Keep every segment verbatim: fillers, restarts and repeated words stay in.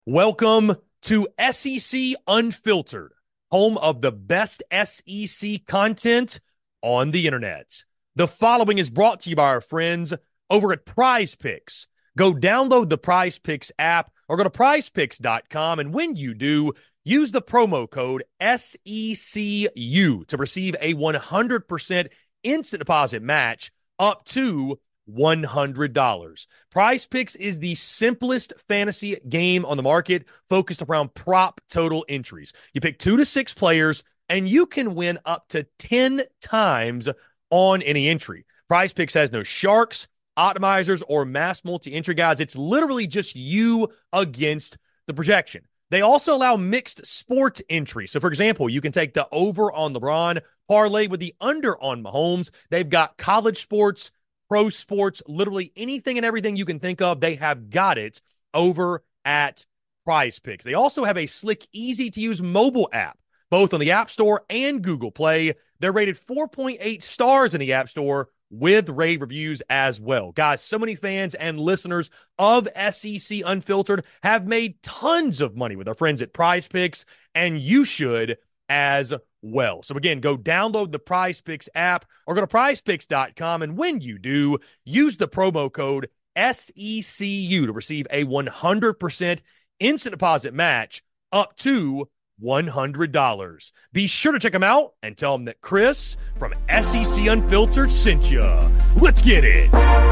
Welcome to S E C Unfiltered, home of the best S E C content on the internet. The following is brought to you by our friends over at Prize Picks. Go download the Prize Picks app or go to prize picks dot com, and when you do, use the promo code S E C U to receive a one hundred percent instant deposit match up to one hundred dollars. Prize Picks is the simplest fantasy game on the market, focused around prop total entries. You pick two to six players, and you can win up to ten times on any entry. Prize Picks has no sharks, optimizers, or mass multi-entry guides. It's literally just you against the projection. They also allow mixed sport entry. So, for example, you can take the over on LeBron, parlay with the under on Mahomes. They've got college sports, pro sports, literally anything and everything you can think of, they have got it over at Prize Picks. They also have a slick, easy-to-use mobile app, both on the App Store and Google Play. They're rated four point eight stars in the App Store with rave reviews as well. Guys, so many fans and listeners of S E C Unfiltered have made tons of money with our friends at Prize Picks, and you should as well. So again, go download the Prize Picks app or go to prize picks dot com, and when you do, use the promo code S E C U to receive a one hundred percent instant deposit match up to one hundred dollars. Be sure to check them out and tell them that Chris from S E C Unfiltered sent you. Let's get it.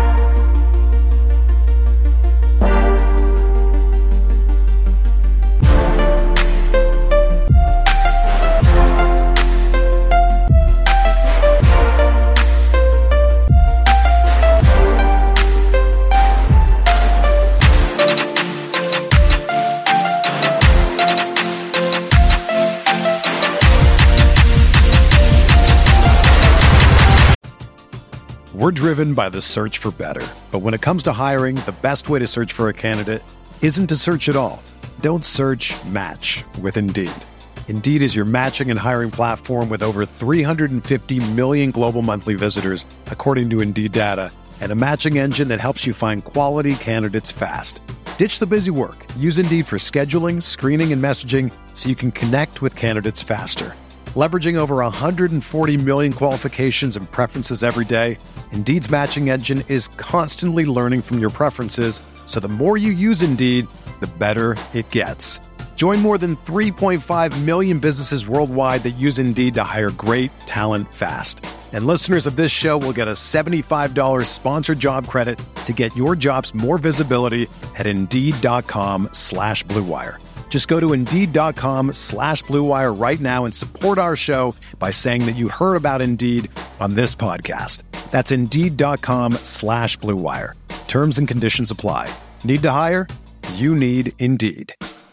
We're driven by the search for better. But when it comes to hiring, the best way to search for a candidate isn't to search at all. Don't search, match with Indeed. Indeed is your matching and hiring platform with over three hundred fifty million global monthly visitors, according to Indeed data, and a matching engine that helps you find quality candidates fast. Ditch the busy work. Use Indeed for scheduling, screening, and messaging so you can connect with candidates faster. Leveraging over one hundred forty million qualifications and preferences every day, Indeed's matching engine is constantly learning from your preferences, so the more you use Indeed, the better it gets. Join more than three point five million businesses worldwide that use Indeed to hire great talent fast. And listeners of this show will get a seventy-five dollars sponsored job credit to get your jobs more visibility at Indeed.com slash Blue Wire. Just go to Indeed.com slash Blue Wire right now and support our show by saying that you heard about Indeed on this podcast. That's Indeed.com slash Blue Wire. Terms and conditions apply. Need to hire? You need Indeed.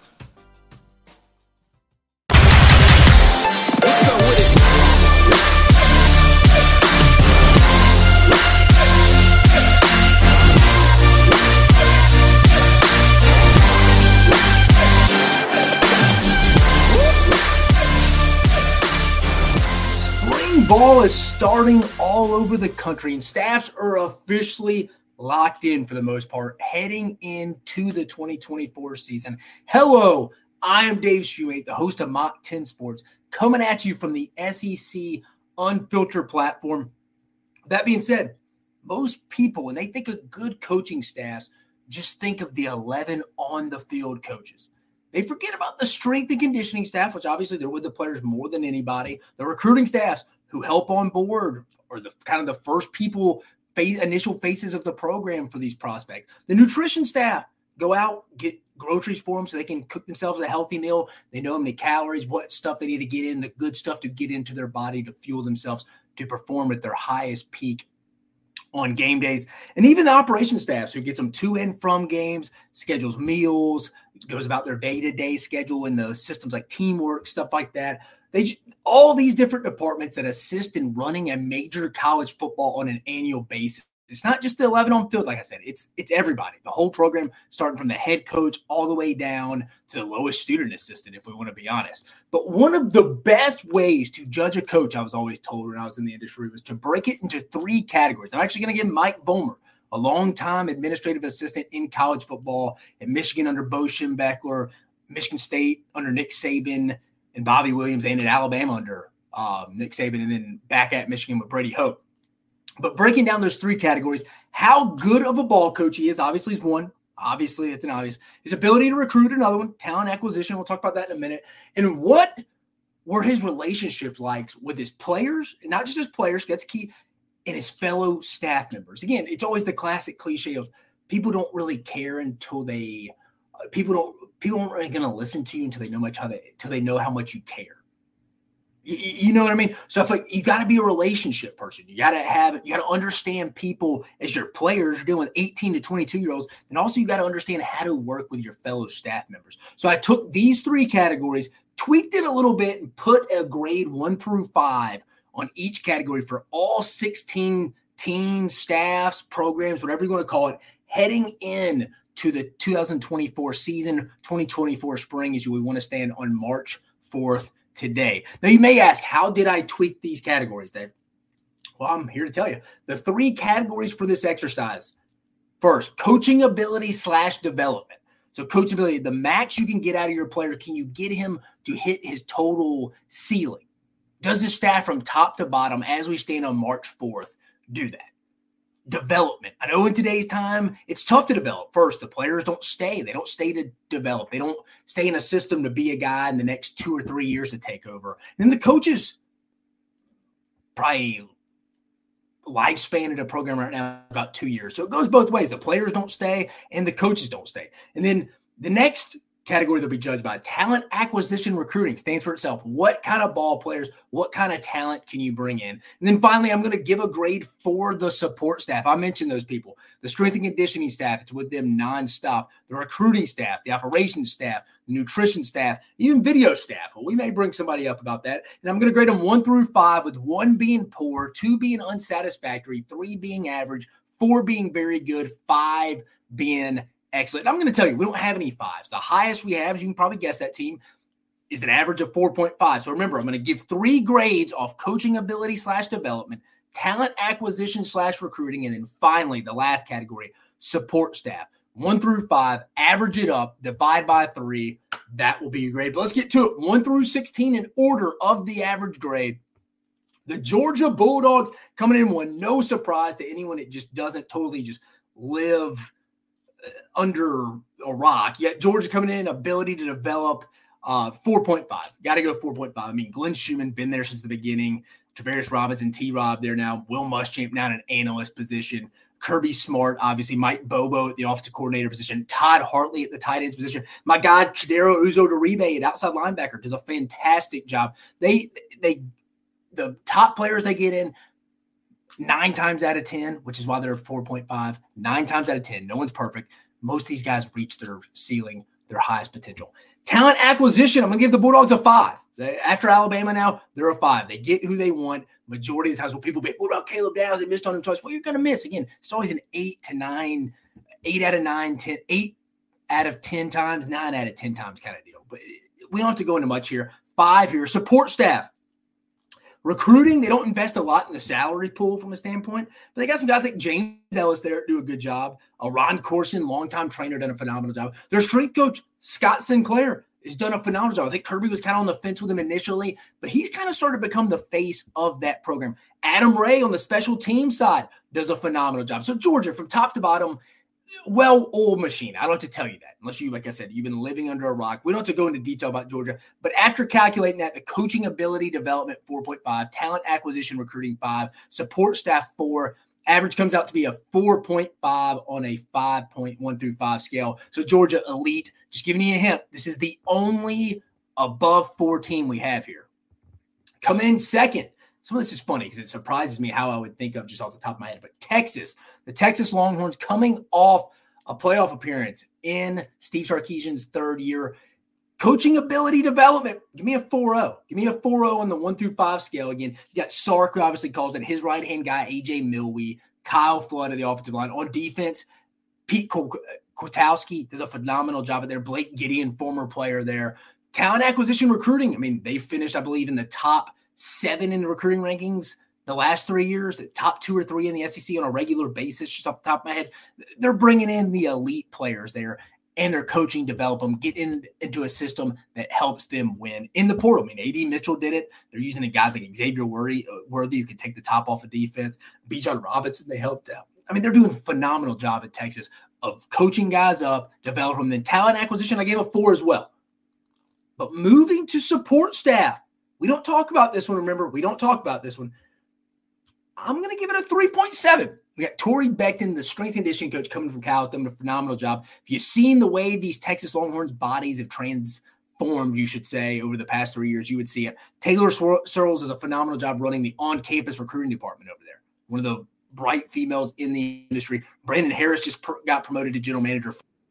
What's up with it? Ball is starting all over the country, and staffs are officially locked in for the most part heading into the twenty twenty-four season. Hello, I am Dave Shoemate, the host of Mock ten Sports, coming at you from the S E C Unfiltered platform. That being said, most people, when they think of good coaching staffs, just think of the eleven on-the-field coaches. They forget about the strength and conditioning staff, which obviously they're with the players more than anybody. The recruiting staffs who help on board, or the kind of the first people, face, initial faces of the program for these prospects. The nutrition staff go out, get groceries for them so they can cook themselves a healthy meal. They know how many calories, what stuff they need to get in, the good stuff to get into their body to fuel themselves to perform at their highest peak on game days. And even the operation staffs who gets them to and from games, schedules meals, goes about their day-to-day schedule in the systems like teamwork, stuff like that. They all these different departments that assist in running a major college football on an annual basis. It's not just the eleven on field, like I said. It's it's everybody. The whole program, starting from the head coach all the way down to the lowest student assistant, if we want to be honest. But one of the best ways to judge a coach, I was always told when I was in the industry, was to break it into three categories. I'm actually going to give Mike Vollmer, a longtime administrative assistant in college football at Michigan under Bo Schembechler, Michigan State under Nick Saban and Bobby Williams, and at Alabama under um, Nick Saban, and then back at Michigan with Brady Hoke. But breaking down those three categories, how good of a ball coach he is, obviously is one. Obviously, it's an obvious. His ability to recruit, another one. Talent acquisition, we'll talk about that in a minute. And what were his relationships like with his players, and not just his players, that's key, and his fellow staff members. Again, it's always the classic cliche of people don't really care until they uh, people don't people aren't really going to listen to you until they know much how they until they know how much you care. You, you know what I mean? So I feel like you got to be a relationship person. You got to have you got to understand people as your players. You're dealing with eighteen to twenty-two year olds, and also you got to understand how to work with your fellow staff members. So I took these three categories, tweaked it a little bit, and put a grade one through five on each category for all sixteen teams, staffs, programs, whatever you want to call it, heading in to the two thousand twenty-four season, twenty twenty-four spring, as we want to stand on March fourth today. Now, you may ask, how did I tweak these categories, Dave? Well, I'm here to tell you. The three categories for this exercise. First, coaching ability slash development. So coach ability, the max you can get out of your player, can you get him to hit his total ceiling? Does the staff from top to bottom, as we stand on March fourth, do that? Development. I know in today's time, it's tough to develop. First, the players don't stay. They don't stay to develop. They don't stay in a system to be a guy in the next two or three years to take over. And then the coaches, probably lifespan of the program right now about two years. So it goes both ways. The players don't stay and the coaches don't stay. And then the next category they'll be judged by, talent acquisition recruiting, stands for itself. What kind of ball players, what kind of talent can you bring in? And then finally, I'm going to give a grade for the support staff. I mentioned those people. The strength and conditioning staff, it's with them nonstop. The recruiting staff, the operations staff, the nutrition staff, even video staff. Well, we may bring somebody up about that. And I'm going to grade them one through five, with one being poor, two being unsatisfactory, three being average, four being very good, five being excellent. I'm going to tell you, we don't have any fives. The highest we have, as you can probably guess, that team is an average of four point five. So remember, I'm going to give three grades off coaching ability slash development, talent acquisition slash recruiting, and then finally the last category, support staff. One through five, average it up, divide by three. That will be your grade. But let's get to it. One through sixteen in order of the average grade. The Georgia Bulldogs coming in one, no surprise to anyone. It just doesn't totally just live under a rock. Yet Georgia coming in, ability to develop, uh, four point five. Got to go four point five. I mean, Glenn Schumann, been there since the beginning. Travaris Robinson, T-Rob there now. Will Muschamp now in an analyst position. Kirby Smart, obviously. Mike Bobo at the offensive coordinator position. Todd Hartley at the tight ends position. My guy, Chidero Uzo-Doribe at outside linebacker, does a fantastic job. They, they, the top players they get in, Nine times out of ten, which is why they're four point five, nine times out of ten. No one's perfect. Most of these guys reach their ceiling, their highest potential. Talent acquisition, I'm going to give the Bulldogs a five. After Alabama now, they're a five. They get who they want. Majority of the times when people be like, what about Caleb Downs? They missed on him twice. Well, you're going to miss. Again, it's always an eight to nine, eight out of nine, ten, eight out of ten times, nine out of ten times kind of deal. But we don't have to go into much here. Five here. Support staff. Recruiting, they don't invest a lot in the salary pool from a standpoint, but they got some guys like James Ellis there do a good job. Uh, Ron Corson, longtime trainer, done a phenomenal job. Their strength coach, Scott Sinclair, has done a phenomenal job. I think Kirby was kind of on the fence with him initially, but he's kind of started to become the face of that program. Adam Ray on the special team side does a phenomenal job. So Georgia, from top to bottom, well-oiled machine. I don't have to tell you that unless you, like I said, you've been living under a rock. We don't have to go into detail about Georgia, but after calculating that, the coaching ability development, four point five, talent acquisition recruiting, five, support staff, four, average comes out to be a four point five on a five point one through five scale. So Georgia elite, just giving you a hint, this is the only above four team we have here. Come in second. Some of this is funny because it surprises me how I would think of just off the top of my head. But Texas, the Texas Longhorns coming off a playoff appearance in Steve Sarkisian's third year. Coaching ability development, give me a four oh. Give me a four oh on the one through five scale. Again, you got Sark, who obviously calls it his right-hand guy, A J Milwee, Kyle Flood of the offensive line. On defense, Pete Kwiatkowski does a phenomenal job at there. Blake Gideon, former player there. Talent acquisition recruiting, I mean, they finished, I believe, in the top seven in the recruiting rankings the last three years, the top two or three in the S E C on a regular basis, just off the top of my head, they're bringing in the elite players there, and they're coaching, develop them, get in, into a system that helps them win in the portal. I mean, A D Mitchell did it. They're using the guys like Xavier Worthy, Worthy who can take the top off of defense. Bijan Robinson, they helped out. I mean, they're doing a phenomenal job at Texas of coaching guys up, developing them. Then talent acquisition, I gave a four as well. But moving to support staff, we don't talk about this one, remember? We don't talk about this one. I'm going to give it a three point seven. We got Torrey Beckton, the strength and conditioning coach coming from Cal, doing a phenomenal job. If you've seen the way these Texas Longhorns bodies have transformed, you should say, over the past three years, you would see it. Taylor Searles does a phenomenal job running the on-campus recruiting department over there. One of the bright females in the industry. Brandon Harris just pr- got promoted to general manager.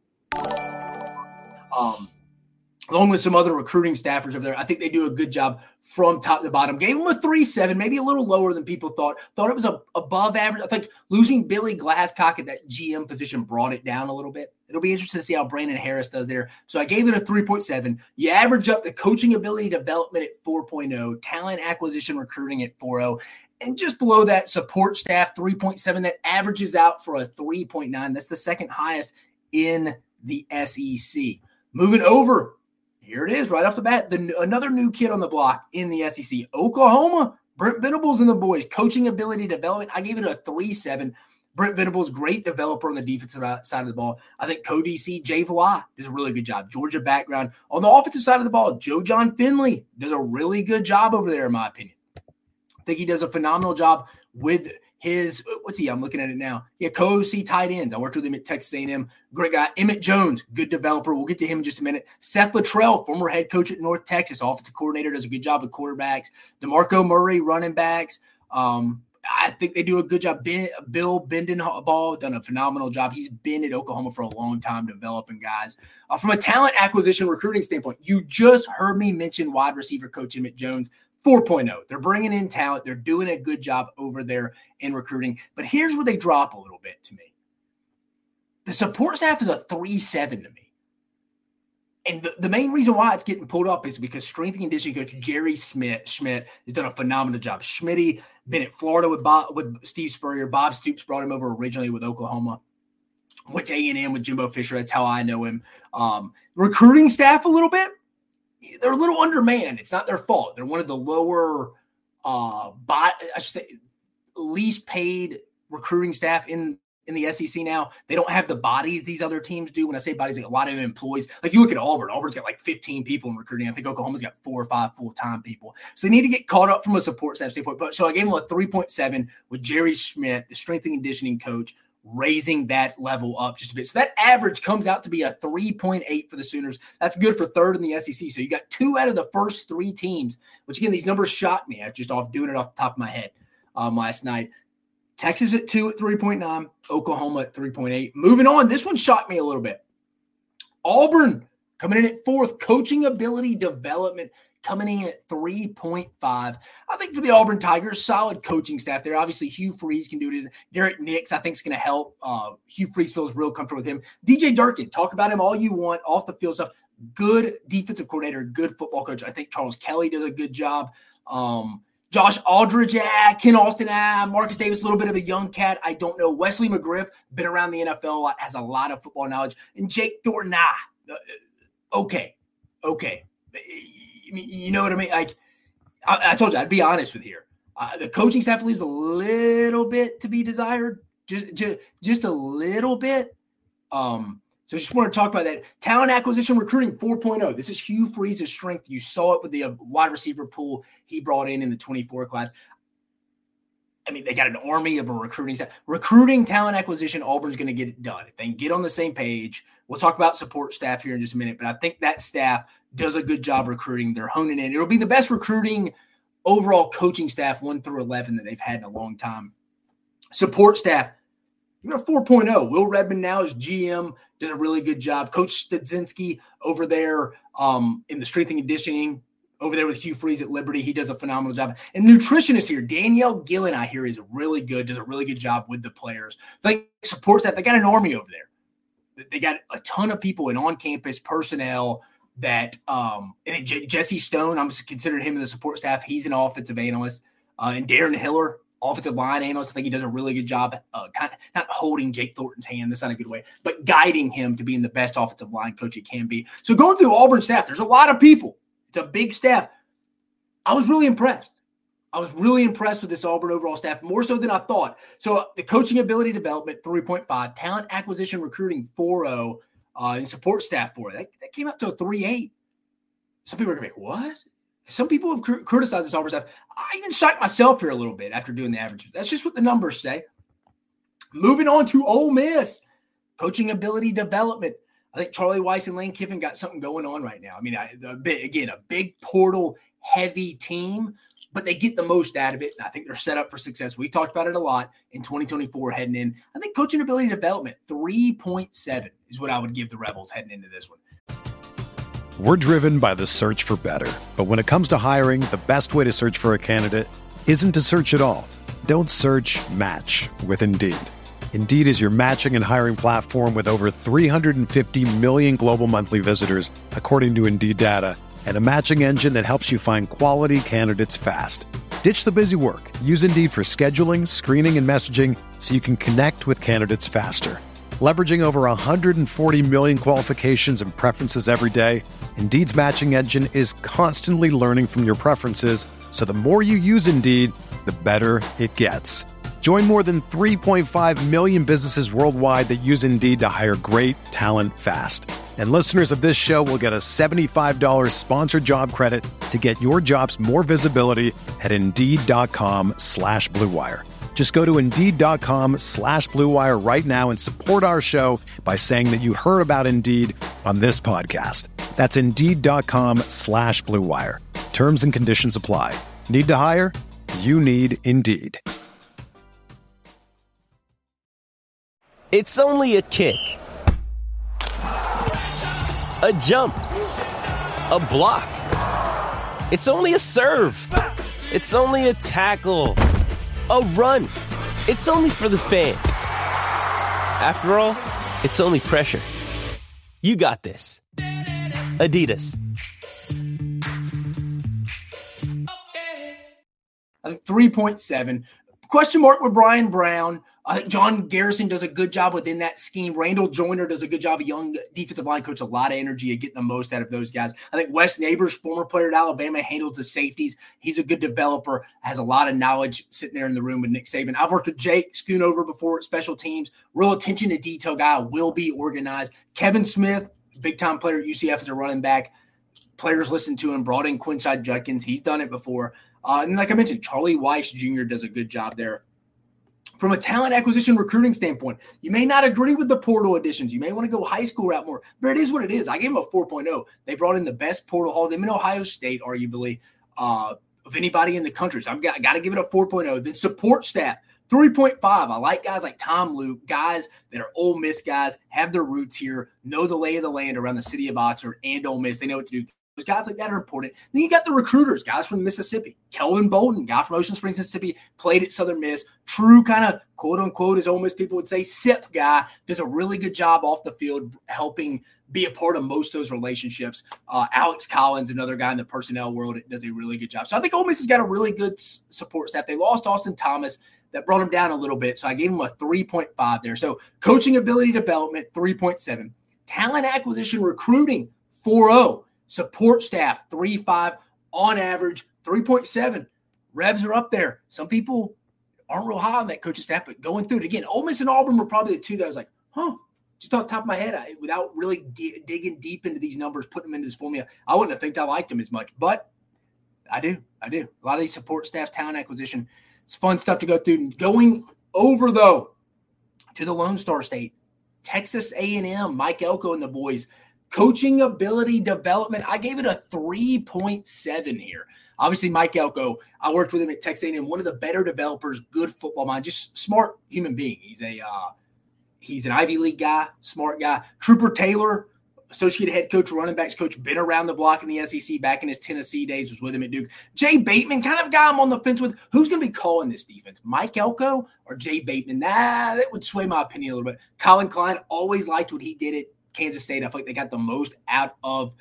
Um, along with some other recruiting staffers over there. I think they do a good job from top to bottom. Gave them a three seven, maybe a little lower than people thought. Thought it was a, above average. I think losing Billy Glasscock at that G M position brought it down a little bit. It'll be interesting to see how Brandon Harris does there. So I gave it a three point seven. You average up the coaching ability development at four point oh, talent acquisition recruiting at four point oh, and just below that, support staff three point seven. That averages out for a three point nine. That's the second highest in the S E C. Moving over, here it is right off the bat. The, another new kid on the block in the S E C. Oklahoma, Brent Venables and the boys. Coaching ability development, I gave it a three seven. Brent Venables, great developer on the defensive side of the ball. I think co-D C Jay Vlah does a really good job. Georgia background. On the offensive side of the ball, Joe John Finley does a really good job over there, in my opinion. I think he does a phenomenal job with his, what's he, I'm looking at it now. Yeah, co-O C tight ends. I worked with him at Texas A and M. Great guy. Emmett Jones, good developer. We'll get to him in just a minute. Seth Luttrell, former head coach at North Texas, offensive coordinator, does a good job with quarterbacks. DeMarco Murray, running backs. Um, I think they do a good job. Ben, Bill Bendenball done a phenomenal job. He's been at Oklahoma for a long time developing guys. Uh, from a talent acquisition recruiting standpoint, you just heard me mention wide receiver coach Emmett Jones. four point oh. They're bringing in talent. They're doing a good job over there in recruiting. But here's where they drop a little bit to me. The support staff is a three seven to me. And the, the main reason why it's getting pulled up is because strength and conditioning coach Jerry Schmidt, Schmidt has done a phenomenal job. Schmitty been at Florida with Bob, with Steve Spurrier. Bob Stoops brought him over originally with Oklahoma. Went to A and M with Jimbo Fisher. That's how I know him. Um, recruiting staff a little bit. They're a little undermanned. It's not their fault. They're one of the lower, uh, bot, I should say, least paid recruiting staff in, in the S E C now. They don't have the bodies these other teams do. When I say bodies, like a lot of employees. Like you look at Auburn. Auburn's got like fifteen people in recruiting. I think Oklahoma's got four or five full-time people. So they need to get caught up from a support staff standpoint. But so I gave them a three point seven with Jerry Schmidt, the strength and conditioning coach, raising that level up just a bit. So that average comes out to be a three point eight for the Sooners. That's good for third in the S E C. So you got two out of the first three teams, which again, these numbers shocked me. I just off doing it off the top of my head um, last night. Texas at two at three point nine, Oklahoma at three point eight. Moving on, this one shocked me a little bit. Auburn coming in at fourth, coaching ability development coming in at three point five. I think for the Auburn Tigers, solid coaching staff there. Obviously, Hugh Freeze can do it. Derek Nix, I think, is going to help. Uh, Hugh Freeze feels real comfortable with him. D J Durkin, talk about him all you want, off the field stuff. Good defensive coordinator, good football coach. I think Charles Kelly does a good job. Um, Josh Aldridge, yeah, Ken Austin, ah, Marcus Davis, a little bit of a young cat. I don't know. Wesley McGriff, been around the N F L a lot, has a lot of football knowledge. And Jake Thornton, nah, uh, okay, okay. You know what I mean? Like I, I told you, I'd be honest with you here. Uh, the coaching staff leaves a little bit to be desired, just, just, just a little bit. Um, so I just want to talk about that. Talent acquisition recruiting four point oh. This is Hugh Freeze's strength. You saw it with the uh, wide receiver pool he brought in in the twenty-four class. I mean, they got an army of a recruiting staff. Recruiting, talent acquisition, Auburn's going to get it done. If they can get on the same page, we'll talk about support staff here in just a minute, but I think that staff does a good job recruiting. They're honing in. It'll be the best recruiting overall coaching staff one through eleven that they've had in a long time. Support staff, you know, four point oh. Will Redmond now is G M, does a really good job. Coach Studzinski over there um, in the strength and conditioning, over there with Hugh Freeze at Liberty, he does a phenomenal job. And nutritionist here, Danielle Gillen, I hear, is really good, does a really good job with the players. They support staff. They got an army over there. They got a ton of people in on-campus personnel that um, – and J- Jesse Stone, I'm considering him in the support staff. He's an offensive analyst. Uh, and Darren Hiller, offensive line analyst. I think he does a really good job, uh, kind of not holding Jake Thornton's hand. That's not a good way, but guiding him to being the best offensive line coach he can be. So going through Auburn staff, there's a lot of people. It's a big staff. I was really impressed. I was really impressed with this Auburn overall staff, more so than I thought. So the coaching ability development, three point five, talent acquisition recruiting, four point oh, uh, and support staff, four. That, that came out to a three point eight. Some people are going to be like, what? Some people have cr- criticized this Auburn staff. I even shocked myself here a little bit after doing the averages. That's just what the numbers say. Moving on to Ole Miss, coaching ability development. I think Charlie Weis and Lane Kiffin got something going on right now. I mean, I, a bit, again, a big portal-heavy team, but they get the most out of it, and I think they're set up for success. We talked about it a lot in twenty twenty-four heading in. I think coaching ability development, three point seven is what I would give the Rebels heading into this one. We're driven by the search for better. But when it comes to hiring, the best way to search for a candidate isn't to search at all. Don't search, match with Indeed. Indeed is your matching and hiring platform with over three hundred fifty million global monthly visitors, according to Indeed data, and a matching engine that helps you find quality candidates fast. Ditch the busy work. Use Indeed for scheduling, screening, and messaging so you can connect with candidates faster. Leveraging over one hundred forty million qualifications and preferences every day, Indeed's matching engine is constantly learning from your preferences, so the more you use Indeed, the better it gets. Join more than three point five million businesses worldwide that use Indeed to hire great talent fast. And listeners of this show will get a seventy-five dollars sponsored job credit to get your jobs more visibility at Indeed.com slash Blue Wire. Just go to Indeed.com slash Blue Wire right now and support our show by saying that you heard about Indeed on this podcast. That's Indeed.com slash Blue Wire. Terms and conditions apply. Need to hire? You need Indeed. It's only a kick, a jump, a block. It's only a serve. It's only a tackle, a run. It's only for the fans. After all, it's only pressure. You got this. Adidas. I think three point seven. Question mark with Brian Brown. I think John Garrison does a good job within that scheme. Randall Joyner does a good job. A young defensive line coach, a lot of energy at getting the most out of those guys. I think Wes Neighbors, former player at Alabama, handles the safeties. He's a good developer, has a lot of knowledge sitting there in the room with Nick Saban. I've worked with Jake Schoonover before at special teams. Real attention to detail guy, will be organized. Kevin Smith, big-time player at U C F as a running back. Players listen to him, brought in Quinshad Judkins. He's done it before. Uh, and like I mentioned, Charlie Weis Junior does a good job there. From a talent acquisition recruiting standpoint, you may not agree with the portal additions. You may want to go high school route more, but it is what it is. I gave them a four point oh. They brought in the best portal haul, them in Ohio State, arguably, uh, of anybody in the country. So I've got, got to give it a four point oh. Then support staff, three point five. I like guys like Tom Luke, guys that are Ole Miss guys, have their roots here, know the lay of the land around the city of Oxford and Ole Miss. They know what to do. Those guys like that are important. Then you got the recruiters, guys from Mississippi. Kelvin Bolden, guy from Ocean Springs, Mississippi, played at Southern Miss. True kind of quote-unquote, as Ole Miss people would say, S I P guy. Does a really good job off the field helping be a part of most of those relationships. Uh, Alex Collins, another guy in the personnel world, does a really good job. So I think Ole Miss has got a really good support staff. They lost Austin Thomas. That brought him down a little bit, so I gave him a three point five there. So coaching ability development, three point seven. Talent acquisition recruiting, four point oh. Support staff, three point five. On average, three point seven. Rebs are up there. Some people aren't real high on that coaching staff, but going through it again, Ole Miss and Auburn were probably the two that I was like, huh, just off the top of my head, I, without really d- digging deep into these numbers, putting them into this formula, I wouldn't have think I liked them as much, but I do. I do. A lot of these support staff, talent acquisition, it's fun stuff to go through. Going over, though, to the Lone Star State, Texas A and M, Mike Elko and the boys. Coaching ability development, I gave it a three point seven here. Obviously, Mike Elko, I worked with him at Texas A and M, one of the better developers, good football mind, just smart human being. He's a uh, he's an Ivy League guy, smart guy. Trooper Taylor, associate head coach, running backs coach, been around the block in the S E C back in his Tennessee days, was with him at Duke. Jay Bateman, kind of guy I'm on the fence with. Who's going to be calling this defense, Mike Elko or Jay Bateman? Nah, that would sway my opinion a little bit. Colin Klein, always liked what he did at Kansas State. I feel like they got the most out of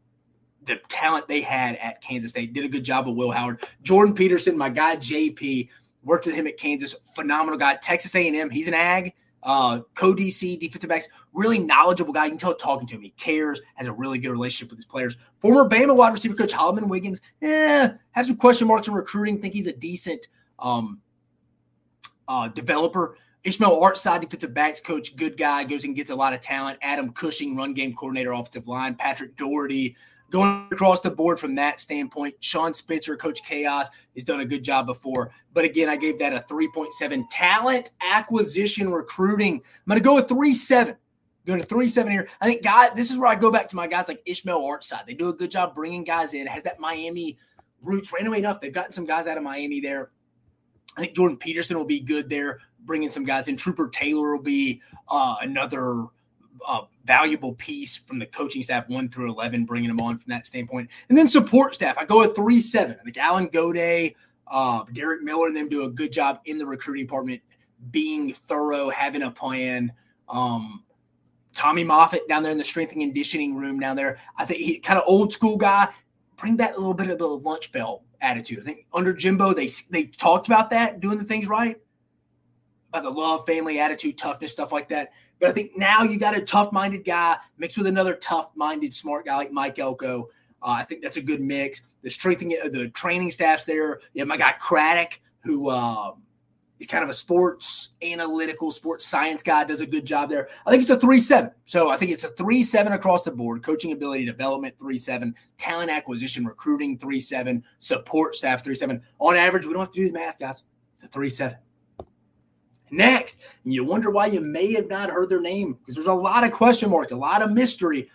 the talent they had at Kansas State. Did a good job with Will Howard. Jordan Peterson, my guy J P, Worked with him at Kansas. Phenomenal guy. Texas A and M. He's an ag. Uh, co-D C, defensive backs. Really knowledgeable guy. You can tell talking to him. He cares. Has a really good relationship with his players. Former Bama wide receiver coach Holloman Wiggins. Eh, have some question marks in recruiting. Think he's a decent um, uh, developer. Ishmael Artside, defensive backs coach, good guy, goes and gets a lot of talent. Adam Cushing, run game coordinator, offensive line. Patrick Doherty, going across the board from that standpoint. Sean Spitzer, Coach Chaos, has done a good job before. But again, I gave that a three point seven. Talent acquisition recruiting. I'm going to go with three seven. Going to three seven here. I think, guy, this is where I go back to my guys like Ishmael Artside. They do a good job bringing guys in. It has that Miami roots. Randomly enough, they've gotten some guys out of Miami there. I think Jordan Peterson will be good there, bringing some guys in. Trooper Taylor will be uh, another uh, valuable piece from the coaching staff, one through eleven, bringing them on from that standpoint. And then support staff, I go with three seven. I think Alan Goday, uh, Derek Miller, and them do a good job in the recruiting department, being thorough, having a plan. Um, Tommy Moffitt down there in the strength and conditioning room down there. I think he kind of old school guy. Bring that little bit of the lunch bell attitude. I think under Jimbo, they they talked about that, doing the things right, about the love, family, attitude, toughness, stuff like that. But I think now you got a tough-minded guy mixed with another tough-minded, smart guy like Mike Elko. Uh, I think that's a good mix. The strengthening, the training staff's there. You have my guy Craddock, who uh, is kind of a sports analytical, sports science guy, does a good job there. I think it's a three seven. So I think it's a three seven across the board. Coaching ability development, three seven. Talent acquisition, recruiting, three seven. Support staff, three seven. On average, we don't have to do the math, guys. It's a three seven. Next, you wonder why you may have not heard their name, because there's a lot of question marks, a lot of mystery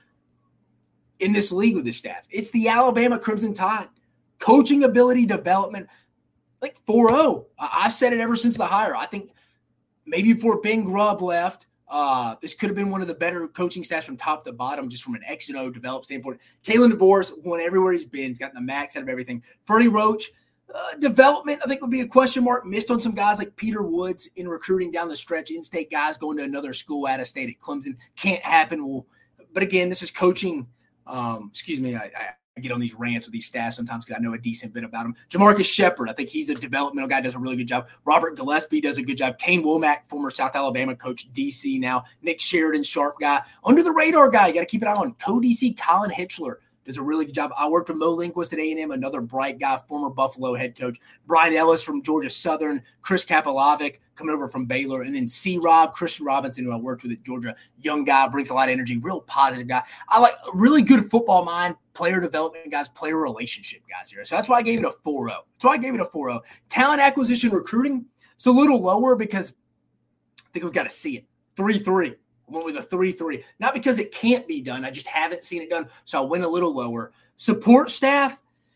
in this league with this staff. It's the Alabama Crimson Tide. Coaching ability development, like four oh. I've said it ever since the hire. I think maybe before Ben Grubb left, uh, this could have been one of the better coaching staffs from top to bottom, just from an X and O developed standpoint. Kalen DeBoer won everywhere he's been. He's gotten the max out of everything. Freddie Roach, uh, development, I think, would be a question mark. Missed on some guys like Peter Woods in recruiting down the stretch. In-state guys going to another school out of state at Clemson. Can't happen. Well, but again, this is coaching. Um, excuse me, I, I I get on these rants with these staffs sometimes because I know a decent bit about them. Jamarcus Shepard, I think he's a developmental guy, does a really good job. Robert Gillespie does a good job. Kane Womack, former South Alabama coach, D C now. Nick Sheridan, sharp guy. Under the radar guy, you got to keep an eye on. Co-D C Colin Hitchler does a really good job. I worked with Mo Lindquist at A and M, another bright guy, former Buffalo head coach. Brian Ellis from Georgia Southern. Chris Kapalovic coming over from Baylor. And then C-Rob, Christian Robinson, who I worked with at Georgia. Young guy, brings a lot of energy, real positive guy. I like a really good football mind, player development guys, player relationship guys here. So that's why I gave it a four oh. That's why I gave it a four oh. Talent acquisition recruiting, it's a little lower because I think we've got to see it. three three. I went with a three three. Not because it can't be done. I just haven't seen it done, so I went a little lower. Support staff,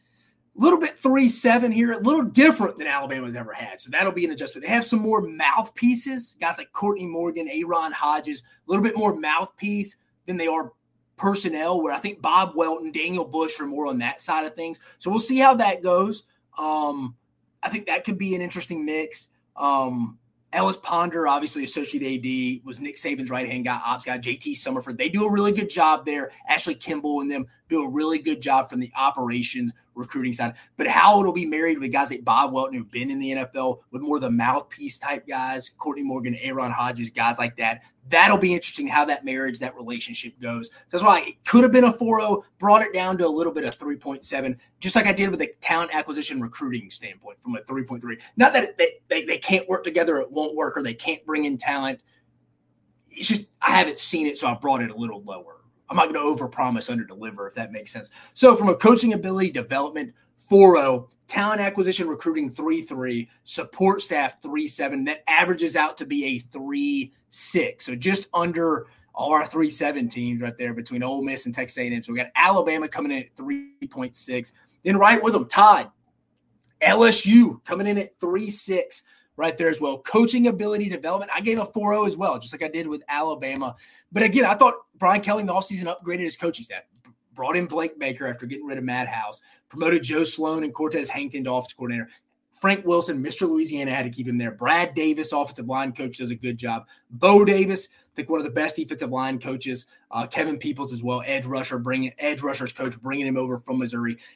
a little bit three seven here, a little different than Alabama's ever had. So that'll be an adjustment. They have some more mouthpieces, guys like Courtney Morgan, Aaron Hodges, a little bit more mouthpiece than they are personnel, where I think Bob Welton, Daniel Bush are more on that side of things. So we'll see how that goes. Um, I think that could be an interesting mix. Um, Ellis Ponder, obviously associate A D, was Nick Saban's right-hand guy, ops guy, J T Summerford. They do a really good job there. Ashley Kimball and them do a really good job from the operations recruiting side. But how it'll be married with guys like Bob Welton, who've been in the N F L, with more of the mouthpiece type guys, Courtney Morgan, Aaron Hodges, guys like that. That'll be interesting how that marriage, that relationship goes. So that's why it could have been a four oh, brought it down to a little bit of three point seven, just like I did with the talent acquisition recruiting standpoint from a three point three. Not that they, they, they can't work together, it won't work, or they can't bring in talent. It's just I haven't seen it, so I brought it a little lower. I'm not going to overpromise, underdeliver, if that makes sense. So from a coaching ability development, four oh, talent acquisition recruiting three three, support staff three seven. That averages out to be a three six. So just under all our three seven teams right there between Ole Miss and Texas A and M. So we got Alabama coming in at three point six. Then right with them, Todd, L S U coming in at three six. Right there as well. Coaching ability development, I gave a four oh as well, just like I did with Alabama. But again, I thought Brian Kelly in the offseason upgraded his coaching staff. Brought in Blake Baker after getting rid of Matt House. Promoted Joe Sloan and Cortez Hankton to offensive coordinator. Frank Wilson, Mister Louisiana, had to keep him there. Brad Davis, offensive line coach, does a good job. Bo Davis, I think one of the best defensive line coaches. Uh, Kevin Peoples as well, edge rusher, bringing edge rushers coach, bringing him over from Missouri.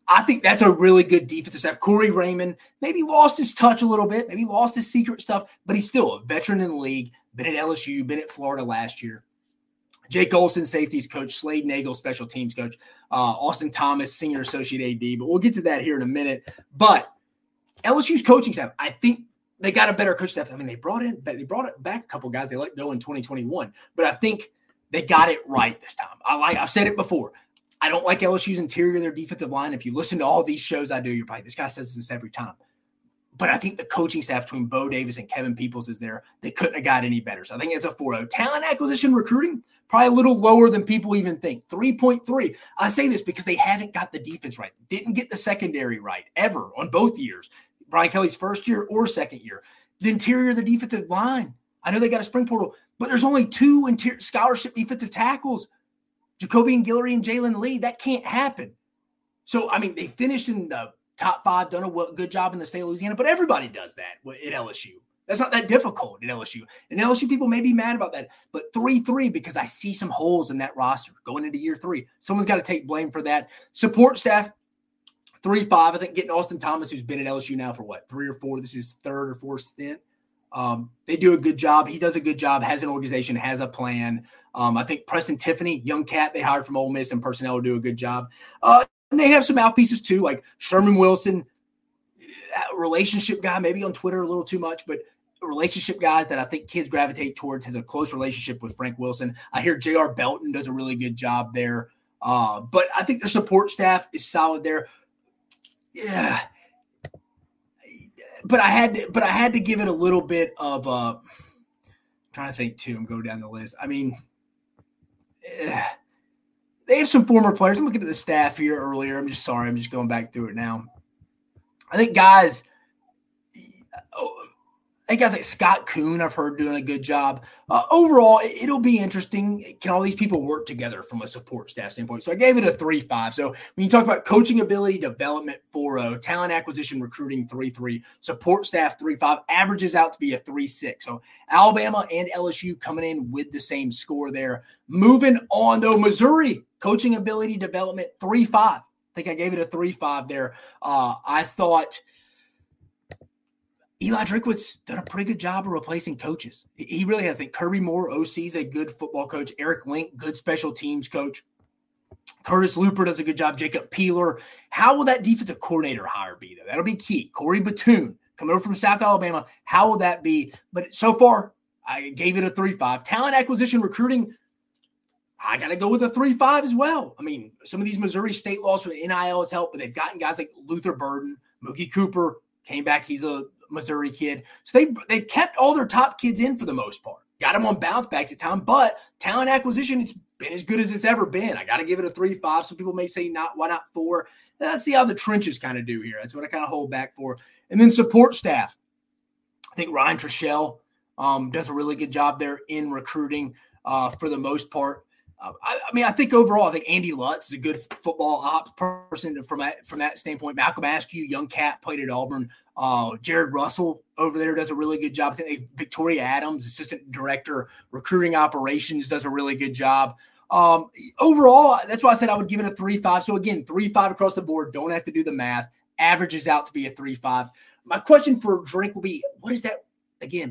I think that's a really good defensive staff. Corey Raymond maybe lost his touch a little bit, maybe lost his secret stuff, but he's still a veteran in the league, been at L S U, been at Florida last year. Jake Olson, safeties coach, Slade Nagel, special teams coach, uh, Austin Thomas, senior associate A D, but we'll get to that here in a minute. But L S U's coaching staff, I think they got a better coach staff. I mean, they brought in, they brought it back a couple guys they let go in twenty twenty-one, but I think they got it right this time. I like, I've said it before. I don't like L S U's interior, their defensive line. If you listen to all these shows I do, you're probably, this guy says this every time. But I think the coaching staff between Bo Davis and Kevin Peoples is there. They couldn't have got any better. So I think it's a four oh. Talent acquisition recruiting, probably a little lower than people even think. three point three. I say this because they haven't got the defense right. Didn't get the secondary right ever on both years. Brian Kelly's first year or second year. The interior of the defensive line. I know they got a spring portal, but there's only two interior scholarship defensive tackles. Jacobian Guillory and Jalen Lee. That can't happen. So, I mean, they finished in the top five, done a good job in the state of Louisiana, but everybody does that at L S U. That's not that difficult at L S U. And L S U people may be mad about that, but three three because I see some holes in that roster going into year three. Someone's got to take blame for that. Support staff, three five. I think getting Austin Thomas, who's been at L S U now for what, three or four? This is third or fourth stint. Um, they do a good job. He does a good job, has an organization, has a plan. Um, I think Preston Tiffany, young cat they hired from Ole Miss and personnel will do a good job. Uh, and they have some mouthpieces too, like Sherman Wilson, relationship guy, maybe on Twitter a little too much, but relationship guys that I think kids gravitate towards, has a close relationship with Frank Wilson. I hear J R Belton does a really good job there. Uh, but I think their support staff is solid there. Yeah. But I had to, but I had to give it a little bit of uh I'm trying to think too. I'm going down the list. I mean, eh, they have some former players. I'm looking at the staff here earlier. I'm just sorry. I'm just going back through it now. I think guys, oh, I think guys like Scott Kuhn, I've heard doing a good job. Uh, overall, it, it'll be interesting. Can all these people work together from a support staff standpoint? So I gave it a three five. So when you talk about coaching ability, development, four oh, talent acquisition, recruiting, three three, support staff, three five, averages out to be a three six. So Alabama and L S U coming in with the same score there. Moving on, though, Missouri, coaching ability, development, three five. I think I gave it a three five there. Uh, I thought – Eli Drinkwitz done a pretty good job of replacing coaches. He really has. I think Kirby Moore, O C, is a good football coach. Eric Link, good special teams coach. Curtis Looper does a good job. Jacob Peeler. How will that defensive coordinator hire be, though? That'll be key. Corey Batoon, coming over from South Alabama. How will that be? But so far, I gave it a three five. Talent acquisition, recruiting, I got to go with a three five as well. I mean, some of these Missouri State laws for the N I L has helped, but they've gotten guys like Luther Burden, Mookie Cooper, came back. He's a Missouri kid. So they've, they've kept all their top kids in for the most part. Got them on bounce backs at time, but talent acquisition, it's been as good as it's ever been. I got to give it a three five. Some people may say not, why not four? Let's see how the trenches kind of do here. That's what I kind of hold back for. And then support staff. I think Ryan Treshelle um, does a really good job there in recruiting uh, for the most part. Uh, I, I mean, I think overall, I think Andy Lutz is a good football ops person from that, from that standpoint. Malcolm Askew, young cat, played at Auburn. Uh, Jared Russell over there does a really good job. I think they, Victoria Adams, assistant director, recruiting operations, does a really good job. Um, overall, that's why I said I would give it a three five. So again, three five across the board. Don't have to do the math. Averages out to be a three five. My question for Drink will be, what is that? Again,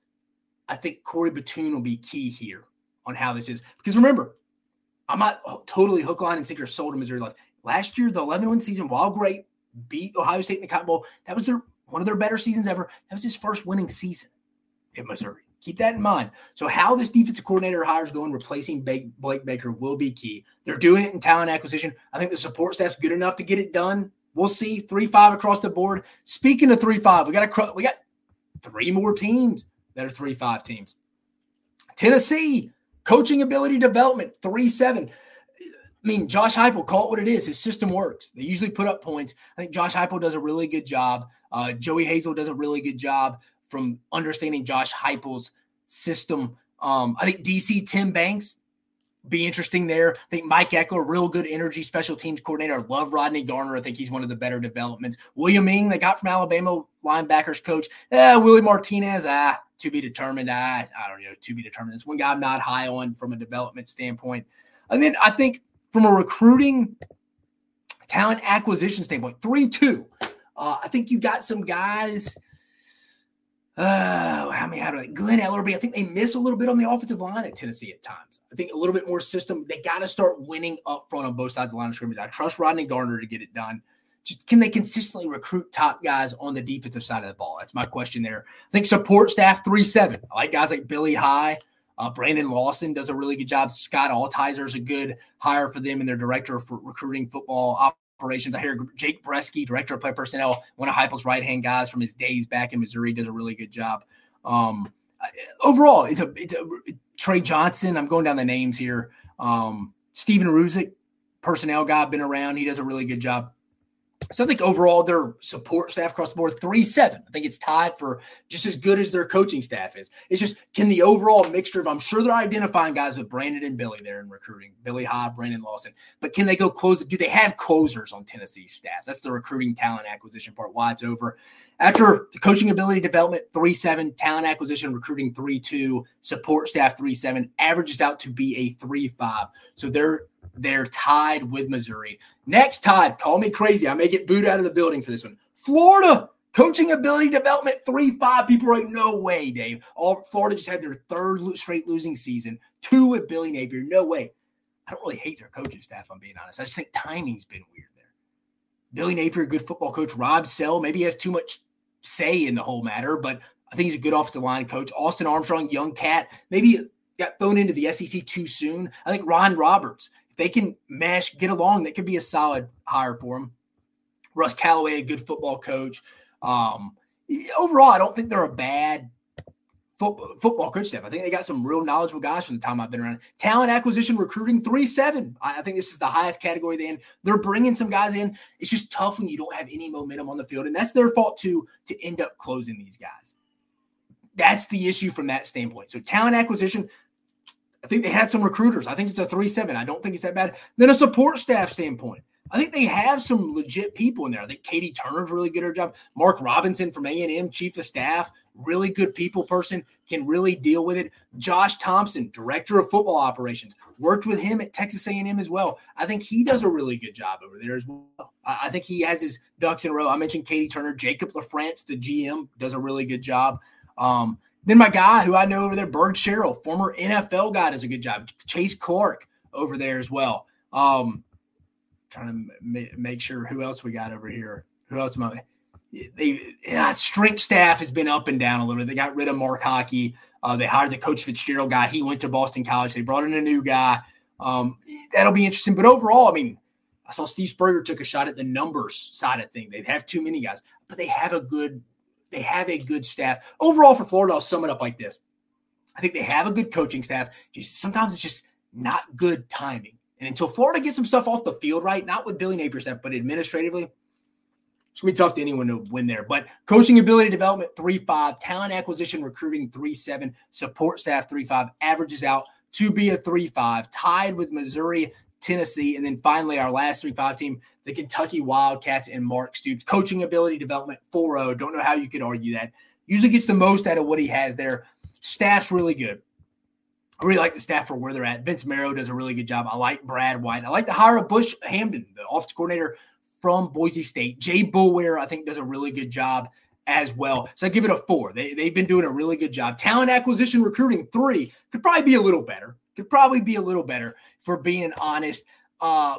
I think Corey Batoon will be key here on how this is. Because remember, I'm not totally hook, line, and sinker sold to Missouri Life. Last year, the eleven-win season, while great, beat Ohio State in the Cotton Bowl. That was their one of their better seasons ever. That was his first winning season at Missouri. Keep that in mind. So how this defensive coordinator hires going, replacing Blake Baker, will be key. They're doing it in talent acquisition. I think the support staff's good enough to get it done. We'll see. three five across the board. Speaking of three five, we got a, we got three more teams that are three five teams. Tennessee, coaching ability development, three seven. I mean, Josh Heupel, call it what it is. His system works. They usually put up points. I think Josh Heupel does a really good job. Uh, Joey Hazel does a really good job from understanding Josh Heupel's system. Um, I think D C Tim Banks, be interesting there. I think Mike Eckler, real good energy special teams coordinator. I love Rodney Garner. I think he's one of the better developments. William Ing, they got from Alabama, linebackers coach. Eh, Willie Martinez, ah, to be determined. Ah, I don't know, to be determined. It's one guy I'm not high on from a development standpoint. And then I think from a recruiting Talent acquisition standpoint, three two. Uh, I think you got some guys. Uh, how many? How do they? Glenn Ellerby. I think they miss a little bit on the offensive line at Tennessee at times. I think a little bit more system. They got to start winning up front on both sides of the line of scrimmage. I trust Rodney Garner to get it done. Just can they consistently recruit top guys on the defensive side of the ball? That's my question there. I think support staff three seven. I like guys like Billy High. Uh, Brandon Lawson does a really good job. Scott Altizer is a good hire for them and their director of recruiting football operations. I hear Jake Bresky, director of player personnel, one of Heupel's right-hand guys from his days back in Missouri, does a really good job. Um, overall, it's a, it's a Trey Johnson. I'm going down the names here. Um, Steven Ruzick, personnel guy, been around. He does a really good job. So I think overall their support staff across the board, three seven. I think it's tied for just as good as their coaching staff is. It's just, can the overall mixture of, I'm sure they're identifying guys with Brandon and Billy there in recruiting, Billy High, Brandon Lawson, but can they go close? Do they have closers on Tennessee's staff? That's the recruiting talent acquisition part, why it's over. After the coaching ability development, three seven, talent acquisition, recruiting three two, support staff three seven, averages out to be a three five. So they're They're tied with Missouri. Next tied, call me crazy. I may get booed out of the building for this one. Florida, coaching ability development, three five. People are like, no way, Dave. All Florida just had their third straight losing season. Two with Billy Napier. No way. I don't really hate their coaching staff, I'm being honest. I just think timing's been weird there. Billy Napier, good football coach. Rob Sell, maybe he has too much say in the whole matter, but I think he's a good offensive line coach. Austin Armstrong, young cat, maybe got thrown into the S E C too soon. I think Ron Roberts, if they can mesh, get along, that could be a solid hire for him. Russ Callaway, a good football coach. Um, overall, I don't think they're a bad football, football coach staff. I think they got some real knowledgeable guys from the time I've been around. Talent acquisition, recruiting, three seven. I, I think this is the highest category they're in. They're bringing some guys in. It's just tough when you don't have any momentum on the field, and that's their fault too, to end up closing these guys. That's the issue from that standpoint. So talent acquisition, I think they had some recruiters. I think it's a three seven. I don't think it's that bad. Then a support staff standpoint, I think they have some legit people in there. I think Katie Turner's really good at her job. Mark Robinson from A and M, chief of staff, really good people person, can really deal with it. Josh Thompson, director of football operations, worked with him at Texas A and M as well. I think he does a really good job over there as well. I think he has his ducks in a row. I mentioned Katie Turner. Jacob LaFrance, the G M, does a really good job. Um, Then my guy who I know over there, Bird Sherrill, former N F L guy, does a good job. Chase Clark over there as well. Um, trying to ma- make sure who else we got over here. Who else am I? They yeah, strength staff has been up and down a little bit. They got rid of Mark Hockey. Uh, they hired the Coach Fitzgerald guy. He went to Boston College. They brought in a new guy. Um, that'll be interesting. But overall, I mean, I saw Steve Spurrier took a shot at the numbers side of things. They have too many guys, but they have a good They have a good staff. Overall for Florida, I'll sum it up like this. I think they have a good coaching staff. Just sometimes it's just not good timing. And until Florida gets some stuff off the field right, not with Billy Napier staff, but administratively, it's going to be tough to anyone to win there. But coaching ability development, three five. Talent acquisition, recruiting, three seven. Support staff, three five. Averages out to be a three five. Tied with Missouri, Tennessee, and then finally our last three five team, the Kentucky Wildcats and Mark Stoops. Coaching ability development, four oh. Don't know how you could argue that. Usually gets the most out of what he has there. Staff's really good. I really like the staff for where they're at. Vince Marrow does a really good job. I like Brad White. I like the hire of Bush Hamden, the offensive coordinator from Boise State. Jay Bullware, I think, does a really good job as well. So I give it a four. They, they've been doing a really good job. Talent acquisition, recruiting, three. Could probably be a little better. Could probably be a little better, for being honest. Uh,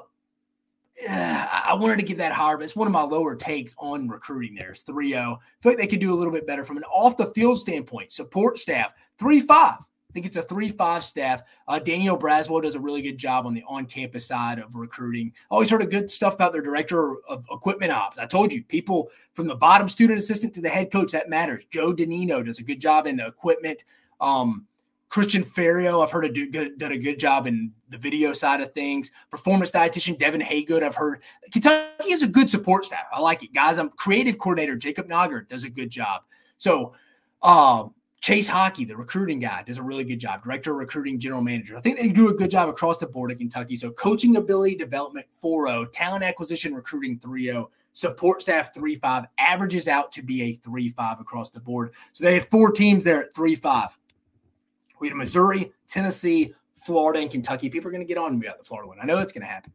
I wanted to give that higher, but it's one of my lower takes on recruiting there. It's three oh. I feel like they could do a little bit better from an off-the-field standpoint. Support staff, three five. I think it's a three five staff. Uh, Danielle Braswell does a really good job on the on-campus side of recruiting. Always heard of good stuff about their director of equipment ops. I told you, people from the bottom student assistant to the head coach, that matters. Joe Danino does a good job in the equipment. Um, Christian Ferrio, I've heard a do, good, done a good job in the video side of things. Performance dietitian Devin Haygood, I've heard. Kentucky has a good support staff. I like it, guys. I'm creative coordinator Jacob Nogger does a good job. So um, Chase Hockey, the recruiting guy, does a really good job. Director of recruiting, general manager. I think they do a good job across the board at Kentucky. So coaching ability development, four oh. Talent acquisition, recruiting, three oh. Support staff, three five. Averages out to be a three five across the board. So they had four teams there at three five. We had Missouri, Tennessee, Florida, and Kentucky. People are going to get on me about the Florida one. I know it's going to happen.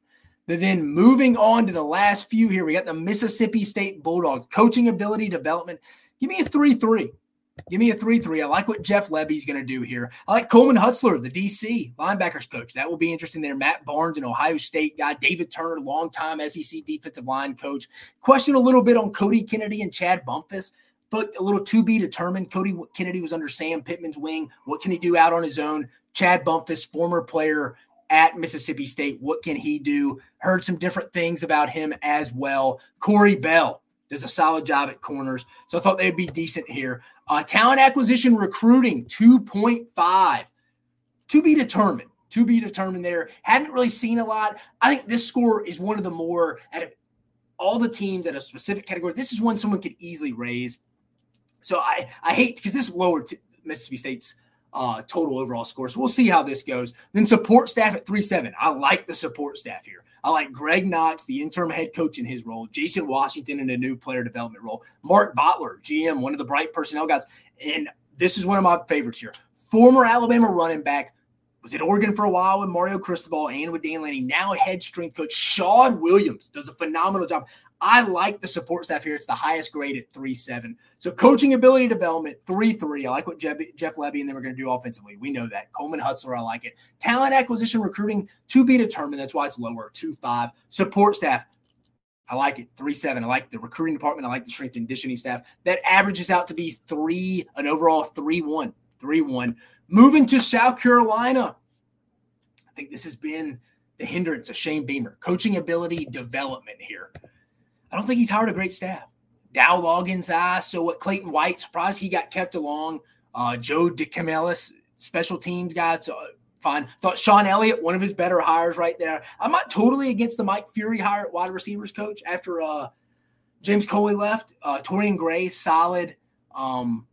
But then moving on to the last few here, we got the Mississippi State Bulldogs. Coaching ability development. Give me a three three. Give me a three three. I like what Jeff Lebby's going to do here. I like Coleman Hutzler, the D C linebackers coach. That will be interesting there. Matt Barnes, an Ohio State guy. David Turner, longtime S E C defensive line coach. Question a little bit on Cody Kennedy and Chad Bumpus. But a little to be determined. Cody Kennedy was under Sam Pittman's wing. What can he do out on his own? Chad Bumpus, former player at Mississippi State. What can he do? Heard some different things about him as well. Corey Bell does a solid job at corners. So I thought they'd be decent here. Uh, talent acquisition recruiting, two point five. To be determined. To be determined there. Haven't really seen a lot. I think this score is one of the more, out of all the teams at a specific category, this is one someone could easily raise. So I, I hate, because this lowered t- Mississippi State's uh, total overall score. So we'll see how this goes. Then support staff at three seven. I like the support staff here. I like Greg Knox, the interim head coach in his role, Jason Washington in a new player development role, Mark Bottler, G M, one of the bright personnel guys. And this is one of my favorites here. Former Alabama running back, was at Oregon for a while with Mario Cristobal and with Dan Lanning, now head strength coach. Sean Williams does a phenomenal job. I like the support staff here. It's the highest grade at three seven. So coaching ability development, three three. I like what Jeff, Jeff Lebby and them are going to do offensively. We know that. Coleman Hutzler, I like it. Talent acquisition recruiting, to be determined. That's why it's lower, two five. Support staff, I like it, three seven. I like the recruiting department. I like the strength and conditioning staff. That averages out to be three, an overall three one. three one. Moving to South Carolina, I think this has been the hindrance of Shane Beamer. Coaching ability development here. I don't think he's hired a great staff. Dow Loggins, ah, so what? Clayton White, surprised he got kept along. Uh, Joe DeCamelis, special teams guy, so fine. Thought Sean Elliott, one of his better hires right there. I'm not totally against the Mike Fury hire at wide receivers coach after uh, James Coley left. Uh, Torian Gray, solid. Um,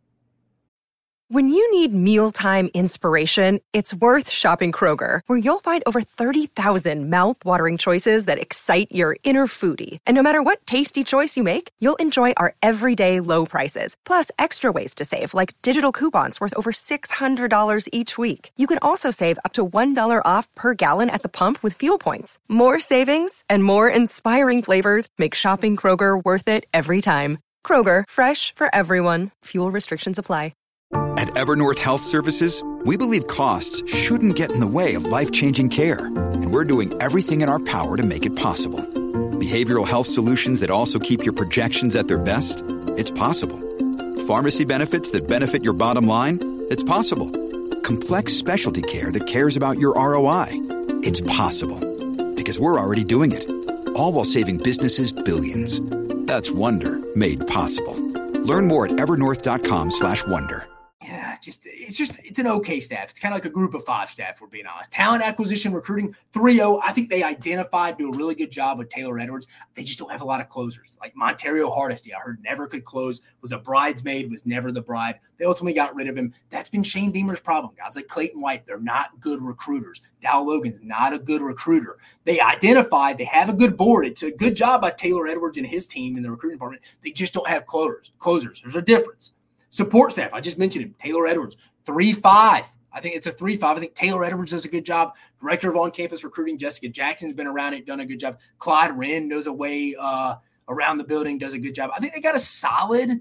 When you need mealtime inspiration, it's worth shopping Kroger, where you'll find over thirty thousand mouth-watering choices that excite your inner foodie. And no matter what tasty choice you make, you'll enjoy our everyday low prices, plus extra ways to save, like digital coupons worth over six hundred dollars each week. You can also save up to one dollar off per gallon at the pump with fuel points. More savings and more inspiring flavors make shopping Kroger worth it every time. Kroger, fresh for everyone. Fuel restrictions apply. At Evernorth Health Services, we believe costs shouldn't get in the way of life-changing care, and we're doing everything in our power to make it possible. Behavioral health solutions that also keep your projections at their best? It's possible. Pharmacy benefits that benefit your bottom line? It's possible. Complex specialty care that cares about your R O I? It's possible. Because we're already doing it. All while saving businesses billions. That's Wonder made possible. Learn more at evernorth.com slash wonder. Yeah, just it's just it's an okay staff. It's kind of like a group of five staff, if we're being honest. Talent acquisition, recruiting, three oh. I think they identified, do a really good job with Taylor Edwards. They just don't have a lot of closers. Like Montario Hardesty, I heard never could close, was a bridesmaid, was never the bride. They ultimately got rid of him. That's been Shane Beamer's problem. Guys like Clayton White, they're not good recruiters. Dow Logan's not a good recruiter. They identified, they have a good board. It's a good job by Taylor Edwards and his team in the recruiting department. They just don't have closers. Closers. There's a difference. Support staff, I just mentioned him, Taylor Edwards, three five. I think it's a three five. I think Taylor Edwards does a good job. Director of on-campus recruiting, Jessica Jackson's been around it, done a good job. Clyde Wren knows a way uh, around the building, does a good job. I think they got a solid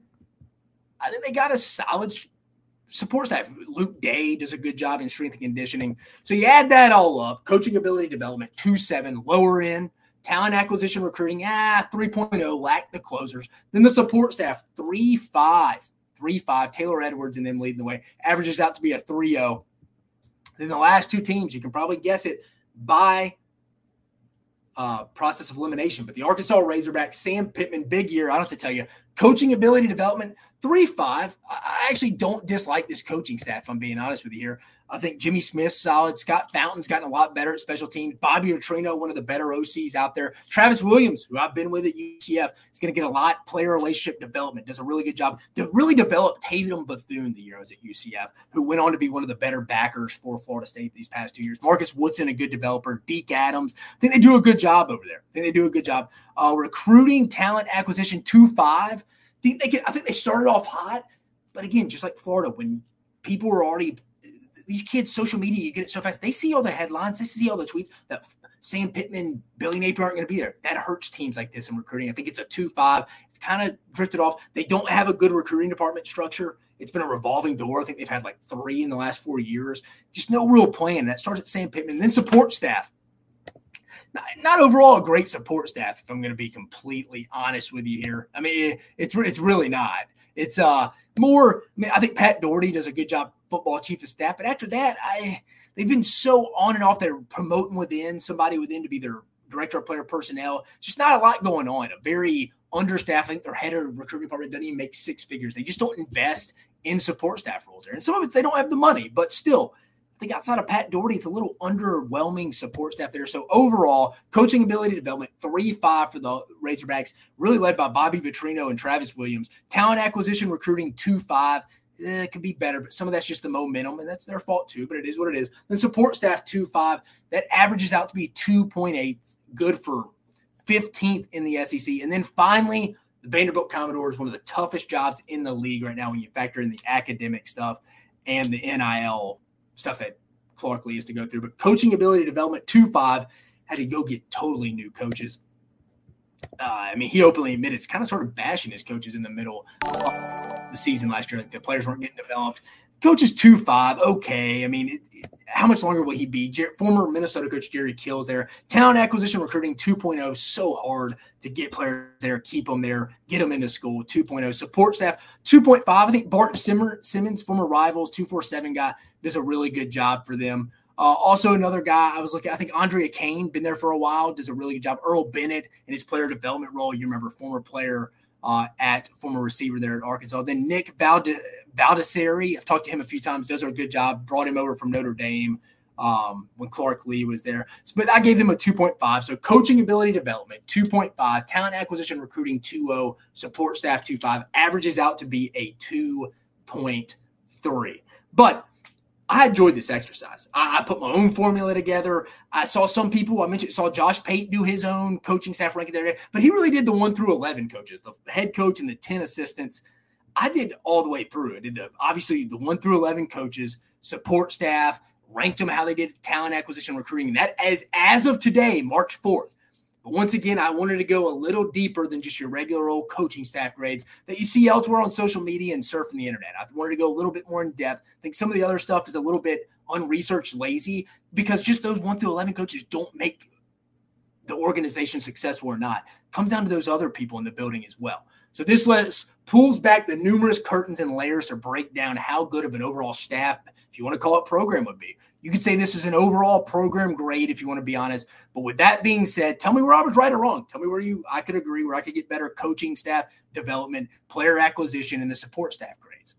– I think they got a solid support staff. Luke Day does a good job in strength and conditioning. So you add that all up, coaching ability development, two seven, lower end. Talent acquisition recruiting, ah, three point oh, lack the closers. Then the support staff, three five. three five, Taylor Edwards and them leading the way. Averages out to be a three oh. Then the last two teams, you can probably guess it by uh, process of elimination. But the Arkansas Razorbacks, Sam Pittman, big year. I don't have to tell you. Coaching ability development, three five. I actually don't dislike this coaching staff, if I'm being honest with you here. I think Jimmy Smith's solid. Scott Fountain's gotten a lot better at special teams. Bobby Petrino, one of the better O Cs out there. Travis Williams, who I've been with at U C F, is going to get a lot player relationship development. Does a really good job. To really develop Tatum Bethune, the year I was at U C F, who went on to be one of the better backers for Florida State these past two years. Marcus Woodson, a good developer. Deke Adams. I think they do a good job over there. I think they do a good job. Uh, recruiting, talent acquisition, two five. I think they can, I think they started off hot. But again, just like Florida, when people were already – these kids, social media, you get it so fast. They see all the headlines. They see all the tweets that Sam Pittman, Billy Napier aren't going to be there. That hurts teams like this in recruiting. I think it's a two five. It's kind of drifted off. They don't have a good recruiting department structure. It's been a revolving door. I think they've had like three in the last four years. Just no real plan. That starts at Sam Pittman. Then support staff. Not, not overall a great support staff, if I'm going to be completely honest with you here. I mean, it, it's it's really not. It's uh more. I mean, I think Pat Doherty does a good job, football chief of staff. But after that, I they've been so on and off. They're promoting within somebody within to be their director of player personnel. Just not a lot going on. A very understaffed. I think their head of recruiting department doesn't even make six figures. They just don't invest in support staff roles there. And some of it, they don't have the money, but still, I think outside of Pat Doherty, it's a little underwhelming support staff there. So overall, coaching ability development, three five for the Razorbacks, really led by Bobby Vitrino and Travis Williams. Talent acquisition recruiting, two five. Eh, it could be better, but some of that's just the momentum, and that's their fault too, but it is what it is. Then support staff, two five. That averages out to be two point eight, good for fifteenth in the S E C. And then finally, the Vanderbilt Commodores, one of the toughest jobs in the league right now when you factor in the academic stuff and the N I L stuff that Clark Lee has to go through. But coaching ability development, two five, had to go get totally new coaches. Uh, I mean, he openly admitted it's kind of sort of bashing his coaches in the middle of the season last year. Like the players weren't getting developed. Coaches two five, okay. I mean, it, it, how much longer will he be? Jer- former Minnesota coach Jerry Kills there. Talent acquisition recruiting two point oh, so hard to get players there, keep them there, get them into school, two point oh. Support staff, two point five. I think Barton Simmer, Simmons, former Rivals, two forty-seven guy, does a really good job for them. Uh, also, another guy I was looking at, I think Andrea Kane, been there for a while, does a really good job. Earl Bennett in his player development role, you remember, former player uh, at former receiver there at Arkansas. Then Nick Valde- Valdesari, I've talked to him a few times, does a good job, brought him over from Notre Dame um, when Clark Lee was there. So, but I gave them a two point five. So coaching ability development, two point five. Talent acquisition recruiting, two point oh. Support staff, two point five. Averages out to be a two point three. But I enjoyed this exercise. I, I put my own formula together. I saw some people, I mentioned, saw Josh Pate do his own coaching staff ranking there, but he really did the one through eleven coaches, the head coach and the ten assistants. I did all the way through. I did the, obviously the one through eleven coaches, support staff, ranked them how they did talent acquisition recruiting. And that as, as of today, March fourth. But once again, I wanted to go a little deeper than just your regular old coaching staff grades that you see elsewhere on social media and surfing the internet. I wanted to go a little bit more in depth. I think some of the other stuff is a little bit unresearched, lazy, because just those one through eleven coaches don't make the organization successful or not. It comes down to those other people in the building as well. So this lets pulls back the numerous curtains and layers to break down how good of an overall staff, if you want to call it program, would be. You could say this is an overall program grade if you want to be honest. But with that being said, tell me where I was right or wrong. Tell me where you I could agree, where I could get better coaching staff development, player acquisition, and the support staff grades.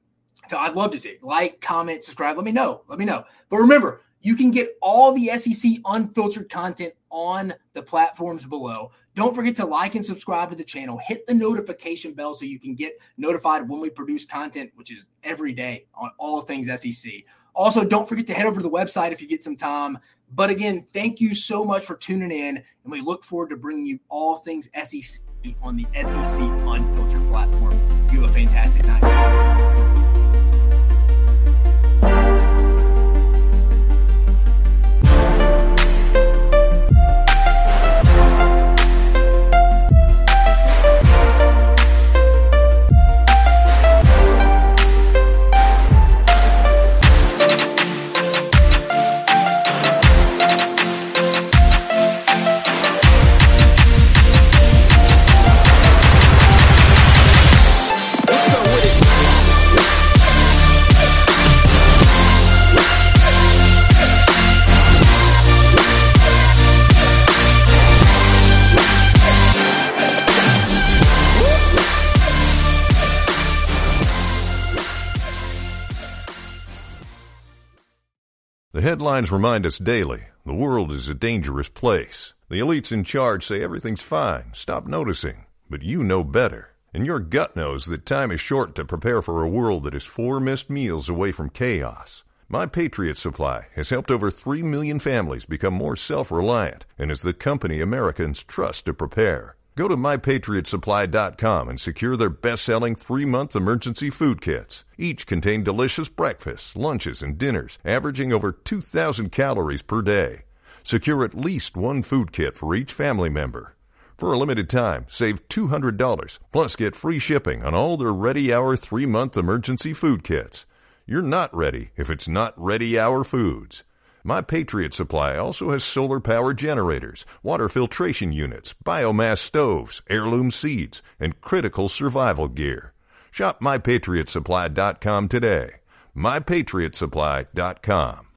So I'd love to see it. Like, comment, subscribe. Let me know. Let me know. But remember, you can get all the S E C unfiltered content on the platforms below. Don't forget to like and subscribe to the channel. Hit the notification bell so you can get notified when we produce content, which is every day on all things S E C. Also, don't forget to head over to the website if you get some time. But again, thank you so much for tuning in, and we look forward to bringing you all things S E C on the S E C Unfiltered platform. You have a fantastic night. The headlines remind us daily, the world is a dangerous place. The elites in charge say everything's fine, stop noticing. But you know better. And your gut knows that time is short to prepare for a world that is four missed meals away from chaos. My Patriot Supply has helped over three million families become more self-reliant and is the company Americans trust to prepare. Go to my patriot supply dot com and secure their best-selling three-month emergency food kits. Each contain delicious breakfasts, lunches, and dinners, averaging over two thousand calories per day. Secure at least one food kit for each family member. For a limited time, save two hundred dollars, plus get free shipping on all their Ready Hour three-month emergency food kits. You're not ready if it's not Ready Hour Foods. My Patriot Supply also has solar power generators, water filtration units, biomass stoves, heirloom seeds, and critical survival gear. Shop my patriot supply dot com today. my patriot supply dot com.